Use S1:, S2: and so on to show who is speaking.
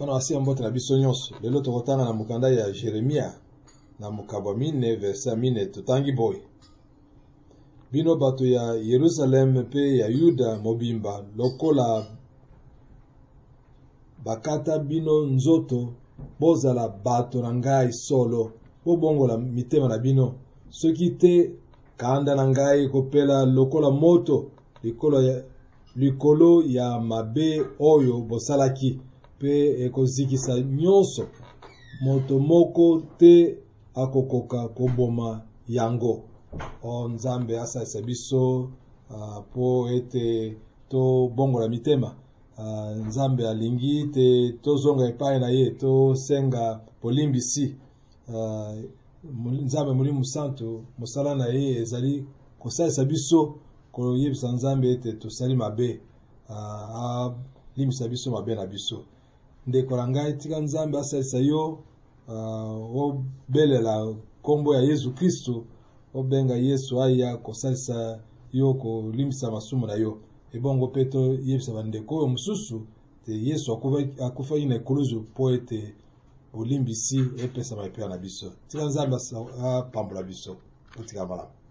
S1: Bana wasi mbote na biso nyonso. Lelo tokotanga na mukanda ya Jeremia na mukabwa 4 verset 4 tutangi boy. Bino bato ya Yerusalem pe ya Yuda mobimba lokola bakata bino nzoto bozala bato na ngai solo bobongola mitema na bino soki te kanda na ngai kopela lokola moto likolo ya mabe oyo bosalaki pe ekozikisa nyonso moto moko te akokoka koboma yango. O Nzambe asalisa biso po ete to bongola mitema. Nzambe alingi te tozonga epai na ye to senga polimbisi. Nzambe mulimu santo mosala na ye ezali kosalisa biso koyebisa Nzambe ete tosali mabe limisa biso mabe na biso. Ndeko na ngai tika Nzambe asalisa yo obelela kombo ya Yesu Kristo obenga Yesu aya kosalisa yo kolimisa masumu na yo. Ebongo peto yebisa bandeko oyo mususu te Yesu akufa ina ekuluzu po ete olimbisi epesa mapea na biso. Tika Nzambe apambola biso. Tika malamu.